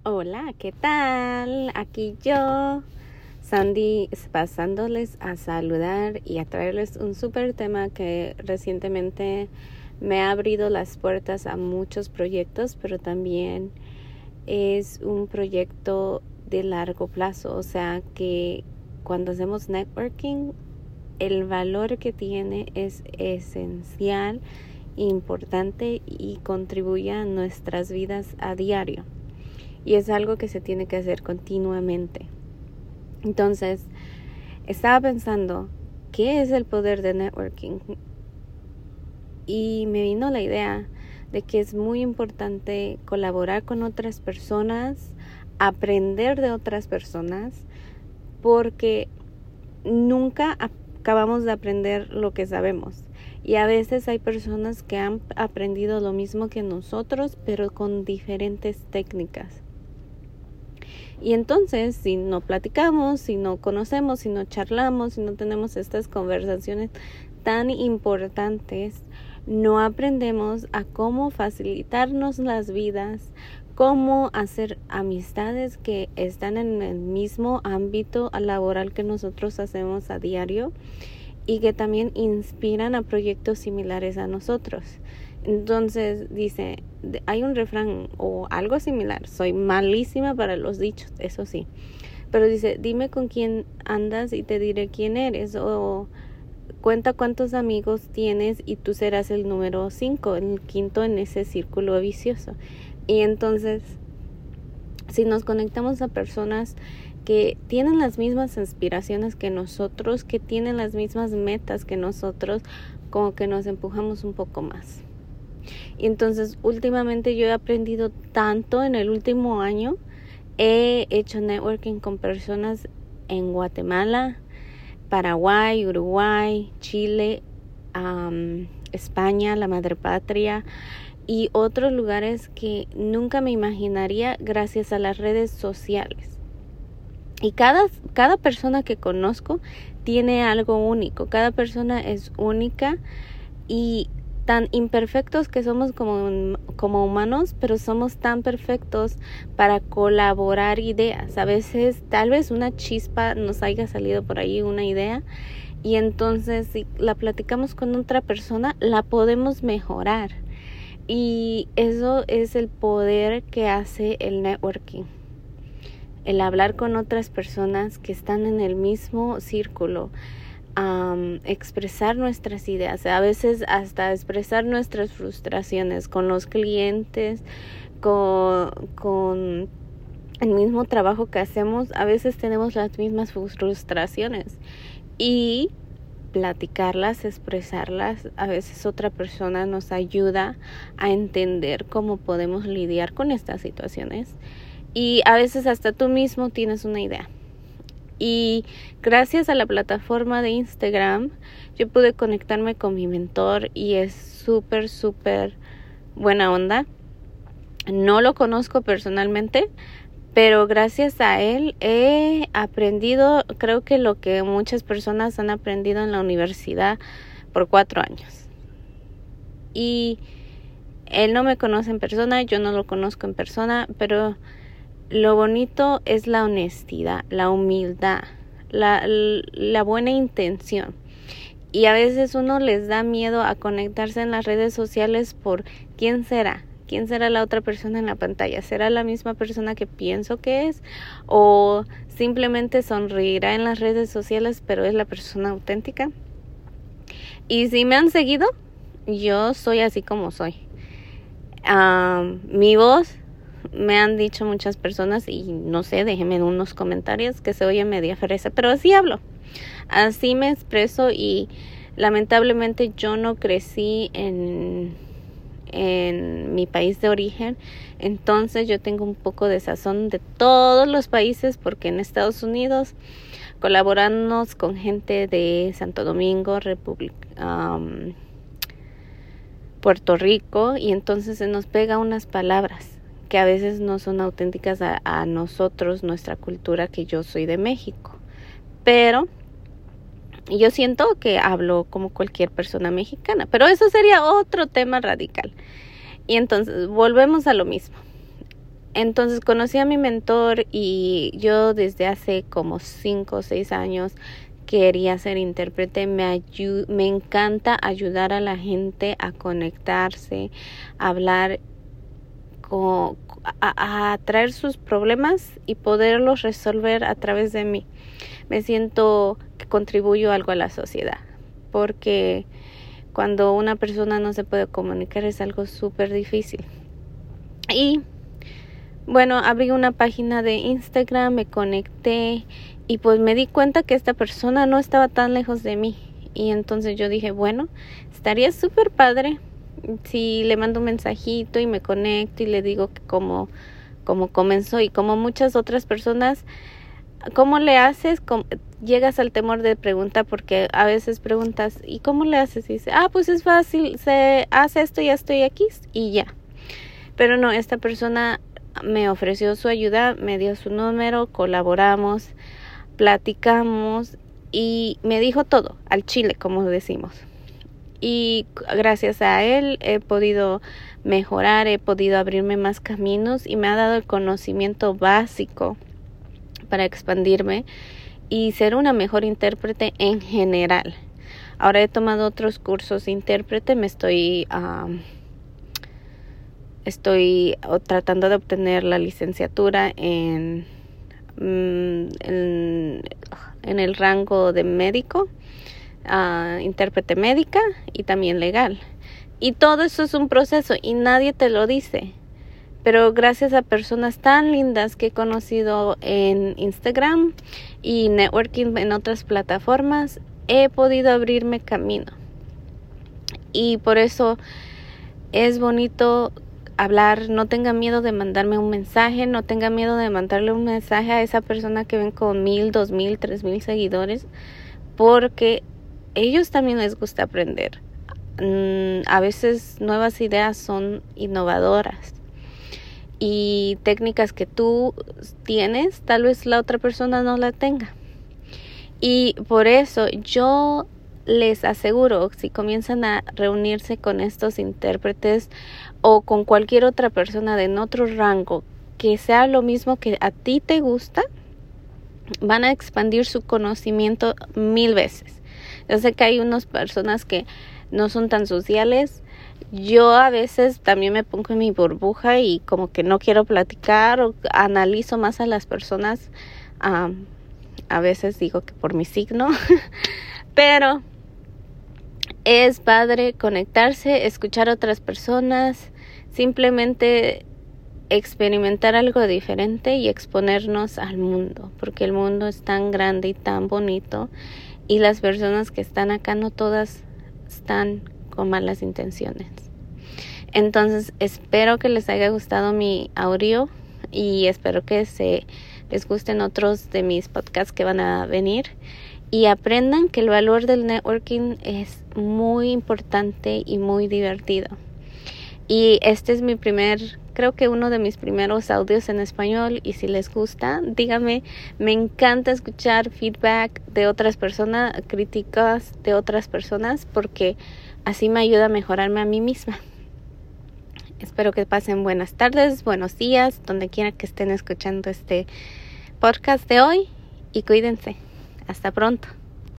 Hola, ¿qué tal? Aquí yo, Sandy, pasándoles a saludar y a traerles un súper tema que recientemente me ha abrido las puertas a muchos proyectos, pero también es un proyecto de largo plazo. O sea que cuando hacemos networking, el valor que tiene es esencial, importante y contribuye a nuestras vidas a diario. Y es algo que se tiene que hacer continuamente. Entonces, estaba pensando, ¿qué es el poder de networking? Y me vino la idea de que es muy importante colaborar con otras personas, aprender de otras personas, porque nunca acabamos de aprender lo que sabemos. Y a veces hay personas que han aprendido lo mismo que nosotros, pero con diferentes técnicas. Y entonces, si no platicamos, si no conocemos, si no charlamos, si no tenemos estas conversaciones tan importantes, no aprendemos a cómo facilitarnos las vidas, cómo hacer amistades que están en el mismo ámbito laboral que nosotros hacemos a diario y que también inspiran a proyectos similares a nosotros. Entonces dice, hay un refrán o algo similar, soy malísima para los dichos, eso sí, pero dice, dime con quién andas y te diré quién eres, o cuenta cuántos amigos tienes y tú serás el número 5, el quinto en ese círculo vicioso. Y entonces, si nos conectamos a personas que tienen las mismas aspiraciones que nosotros, que tienen las mismas metas que nosotros, como que nos empujamos un poco más. Y entonces últimamente yo he aprendido tanto en el último año. He hecho networking con personas en Guatemala, Paraguay, Uruguay, Chile, España, la madre patria y otros lugares que nunca me imaginaría gracias a las redes sociales. Y cada persona que conozco tiene algo único, cada persona es única y tan imperfectos que somos como humanos, pero somos tan perfectos para colaborar ideas. A veces, tal vez una chispa nos haya salido por ahí, una idea, y entonces si la platicamos con otra persona, la podemos mejorar. Y eso es el poder que hace el networking. El hablar con otras personas que están en el mismo círculo. Expresar nuestras ideas, a veces hasta expresar nuestras frustraciones con los clientes, con el mismo trabajo que hacemos. A veces tenemos las mismas frustraciones y platicarlas, expresarlas, a veces otra persona nos ayuda a entender cómo podemos lidiar con estas situaciones y a veces hasta tú mismo tienes una idea. Y gracias a la plataforma de Instagram yo pude conectarme con mi mentor y es súper buena onda. No lo conozco personalmente, pero gracias a él he aprendido, creo que lo que muchas personas han aprendido en la universidad por 4 años. Y él no me conoce en persona, yo no lo conozco en persona, pero lo bonito es la honestidad, la humildad, la buena intención. Y a veces uno les da miedo a conectarse en las redes sociales por quién será la otra persona en la pantalla. ¿Será la misma persona que pienso que es? ¿O simplemente sonreirá en las redes sociales pero es la persona auténtica? Y si me han seguido, yo soy así como soy. Mi voz, me han dicho muchas personas y no sé, déjenme en unos comentarios que se oye media fresa, pero así hablo, así me expreso y lamentablemente yo no crecí en mi país de origen, entonces yo tengo un poco de sazón de todos los países porque en Estados Unidos colaboramos con gente de Santo Domingo, Puerto Rico y entonces se nos pega unas palabras que a veces no son auténticas a nosotros, nuestra cultura, que yo soy de México. Pero yo siento que hablo como cualquier persona mexicana, pero eso sería otro tema radical. Y entonces volvemos a lo mismo. Entonces conocí a mi mentor y yo desde hace como 5 o 6 años quería ser intérprete. Me encanta ayudar a la gente a conectarse, a hablar, a traer sus problemas y poderlos resolver a través de mí. Me siento que contribuyo algo a la sociedad, porque cuando una persona no se puede comunicar es algo súper difícil. Y bueno, abrí una página de Instagram, me conecté y pues me di cuenta que esta persona no estaba tan lejos de mí. Y entonces yo dije, bueno, estaría súper padre si le mando un mensajito y me conecto y le digo que cómo comenzó. Y como muchas otras personas, ¿cómo le haces? Llegas al temor de preguntar, porque a veces preguntas, ¿y cómo le haces? Y dice, pues es fácil, se hace esto, ya estoy aquí y ya. Pero no, esta persona me ofreció su ayuda, me dio su número, colaboramos, platicamos y me dijo todo, al chile, como decimos. Y gracias a él he podido mejorar, he podido abrirme más caminos y me ha dado el conocimiento básico para expandirme y ser una mejor intérprete en general. Ahora he tomado otros cursos de intérprete, me estoy tratando de obtener la licenciatura en el rango de médico, intérprete médica y también legal. Y todo eso es un proceso y nadie te lo dice. Pero gracias a personas tan lindas que he conocido en Instagram y networking en otras plataformas, he podido abrirme camino. Y por eso es bonito hablar. No tenga miedo de mandarme un mensaje, no tenga miedo de mandarle un mensaje a esa persona que ven con 1,000, 2,000, 3,000 seguidores, porque ellos también les gusta aprender. A veces nuevas ideas son innovadoras y técnicas que tú tienes, tal vez la otra persona no la tenga. Y por eso yo les aseguro, si comienzan a reunirse con estos intérpretes o con cualquier otra persona de otro rango que sea lo mismo que a ti te gusta, van a expandir su conocimiento 1000 veces. Yo sé que hay unas personas que no son tan sociales. Yo a veces también me pongo en mi burbuja y como que no quiero platicar o analizo más a las personas. A veces digo que por mi signo, pero es padre conectarse, escuchar a otras personas, simplemente experimentar algo diferente y exponernos al mundo, porque el mundo es tan grande y tan bonito y las personas que están acá no todas están con malas intenciones. Entonces espero que les haya gustado mi audio y espero que les gusten otros de mis podcasts que van a venir y aprendan que el valor del networking es muy importante y muy divertido. Y este es creo que uno de mis primeros audios en español, y si les gusta, díganme. Me encanta escuchar feedback de otras personas, críticas de otras personas, porque así me ayuda a mejorarme a mí misma. Espero que pasen buenas tardes, buenos días, donde quiera que estén escuchando este podcast de hoy, y cuídense. Hasta pronto.